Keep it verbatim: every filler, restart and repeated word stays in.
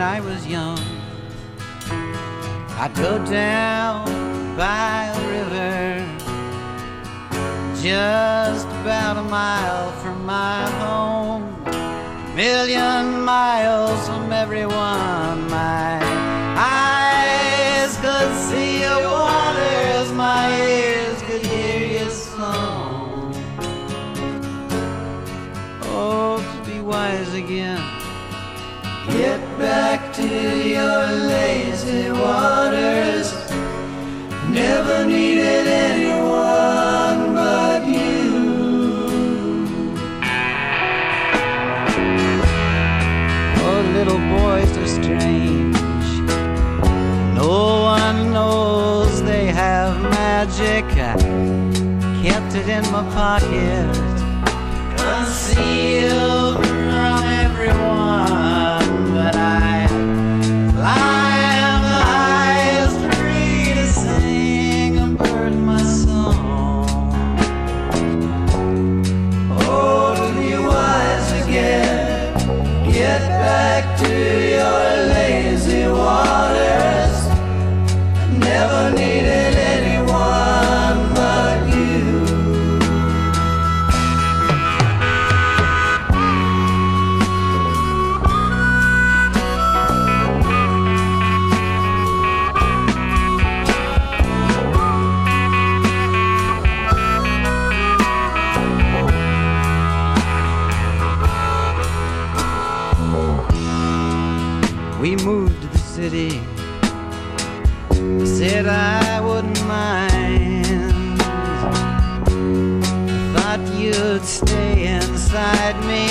when I was young. I'd go down by a river, just about a mile from my home, million miles from everyone. My eyes could see your waters, my ears could hear your song. Oh, to be wise again, get back to your lazy waters. Never needed anyone but you. Oh, little boys are strange. No one knows they have magic. I kept it in my pocket, concealed from everyone. But I climbed the highest tree to sing a bird my song. Oh, to be wise again, get back to your lazy waters. Never needed anyone but you. We moved to the city, said I wouldn't mind. I thought you'd stay inside me